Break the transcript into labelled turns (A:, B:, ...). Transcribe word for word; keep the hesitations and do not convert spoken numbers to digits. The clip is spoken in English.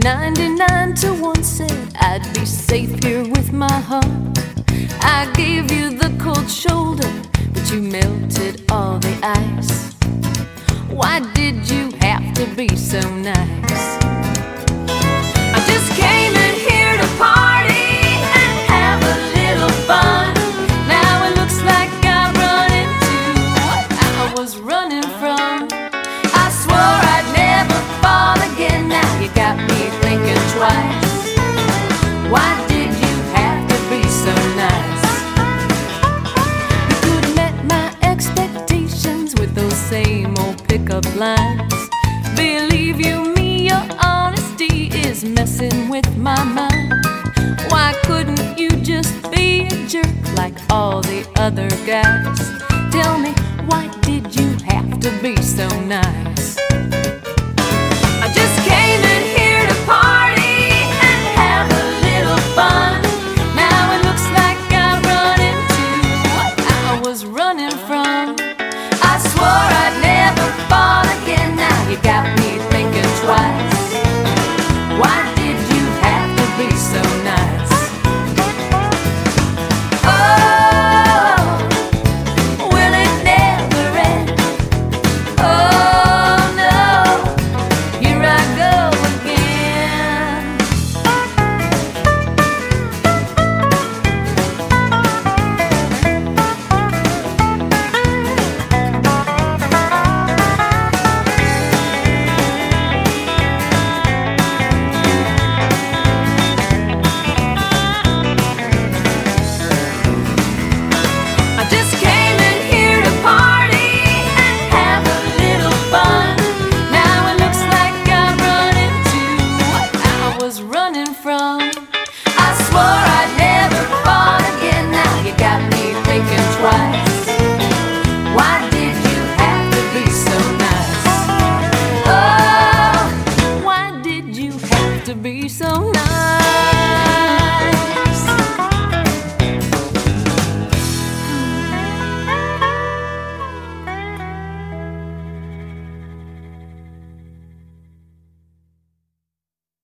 A: ninety-nine to one said I'd be safe here with my heart. I gave you the cold shoulder, but you melted all the ice. Why did you have to be so nice? I just came in here to party and have a little fun. Now it looks like I've run into what I was running from. I swore I'd never fall again. Now you got me thinking twice. Why did you have to be so nice? You could have met my expectations with those same old pickup lines. Believe you me, your honesty is messing with my mind. Why couldn't you just be a jerk like all the other guys? Tell me, why did you have to be so nice?